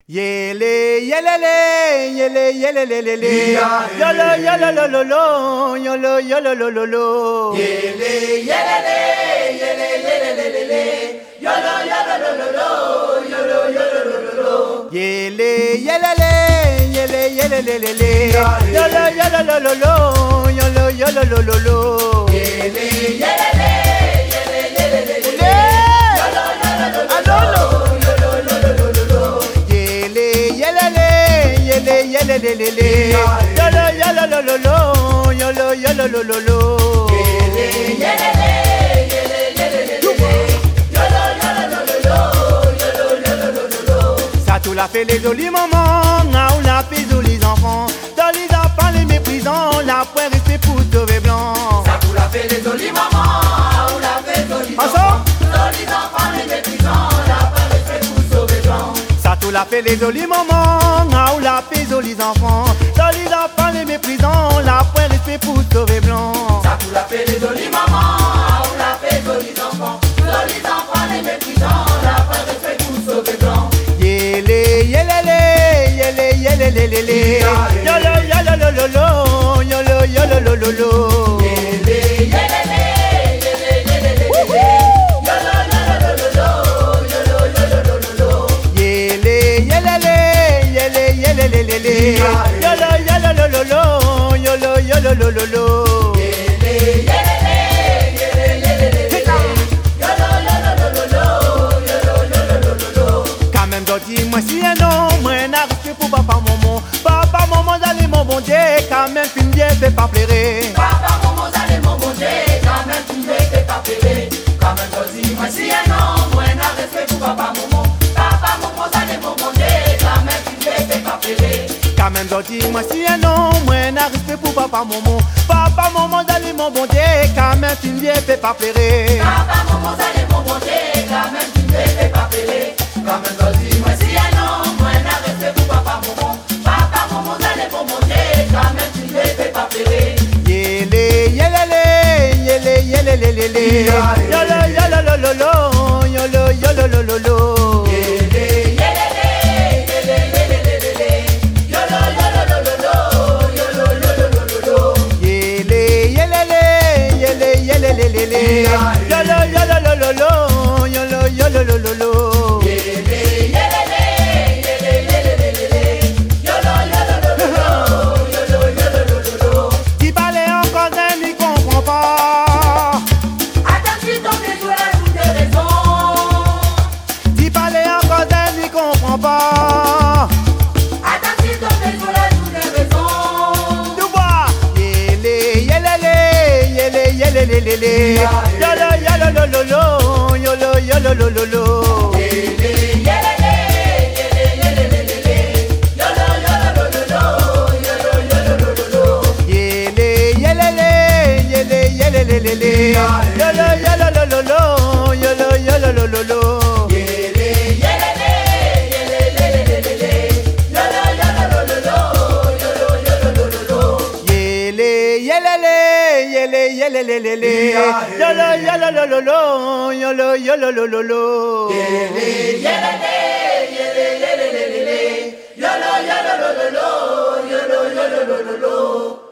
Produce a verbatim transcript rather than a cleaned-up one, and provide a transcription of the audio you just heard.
Yele yelele yele yelele lele yolo yolo lo lo lo yolo yolo lo lo lo yele yelele yele yelele lele yolo yolo lo lo lo yolo yolo lo lo lo yele yelele yele yelele lele yolo yolo lo lo lo yolo yolo lo lo lo yele yelele yele yelele lele yolo yolo lo lo yele lele yolo yolo lo lo lo yolo yolo lo lo lo yele yelele yele yelele yolo yolo lo lo lo yolo yolo lo lo lo. Ça tout l'a fait les jolis mamans, là où la fait jolis enfants, dans les enfants les méprisants, la poire est fait pour sauver blanc. Ça tout l'a fait les jolis mamans, où la fait jolis enfants, dans les enfants les méprisants, la poire est fait pour sauver blanc. Ça tout l'a fait les jolis mamans, là où la fait jolis enfants, dans les enfants les méprisants, la poire est fait pour sauver blanc. Ça tout l'a fait les jolis mamans, où la fait jolis enfants, dans les enfants les méprisants, la poire est fait pour sauver blanc. Yele yelele yele yelele lele yolo yolo lo lo lo yolo yolo lo lo lo yele yelele yele yelele yolo yolo lo lo lo yolo yolo lo lo lo yele yelele yele yelele lele yolo yolo lo lo lo yolo yolo lo lo lo yele yelele yele yelele yolo yolo lo lo lo yolo yolo lo lo lo. Quand même doti moi si un non moi n'arrive pour papa maman papa maman d'aller mon bon Dieu quand même fin Dieu fait pas pleurer Papa maman d'aller mon bon Dieu quand même fin Dieu fait pas pleurer. Quand même doti moi si un non moi n'arrive pour papa maman papa maman d'aller mon bon Dieu quand même fin Dieu fait pas pleurer. quand même doti moi si un non moi n'arrive pour papa maman papa maman d'aller mon bon Dieu quand même fin Dieu fait pas pleurer Papa maman d'aller mon bon Dieu quand même fin Dieu fait pas pleurer. Quand même doti moi si un non moi n'arrive pour papa maman papa maman d'aller mon bon Dieu quand même fin Dieu fait pas pleurer. Yele yelele yele yelele lele yolo yolo lo lo lo yolo yolo lo lo lo Yele yelele yele yelele yolo yolo lo lo lo yolo yolo lo lo lo. yele yelele yele yelele lele yolo yolo lo lo lo yolo yolo lo lo lo Yele yelele yele yelele yolo yolo lo lo lo yolo yolo lo lo lo. qui parle encore d'un n'y comprend pas Attends si ton déjoué a toutes tes raisons. qui parle encore d'un n'y comprend pas Attends si ton déjoué a toutes tes raisons. tu vois yele yelele yele yelele lele yolo yolo lo lo lo yolo yolo lo lo lo Yele yelele yele yelele yolo yolo lo lo lo yolo yolo lo lo lo. Yele yelele yele yelele lele yolo yolo lo lo lo yolo yolo lo lo lo Yele yelele yele yelele yolo yolo lo lo lo yolo yolo lo lo lo. yele yelele yele yelele lele yolo yolo lo lo lo yolo yolo lo lo lo Yele yelele yele yelele yolo yolo lo lo lo yolo yolo lo lo lo.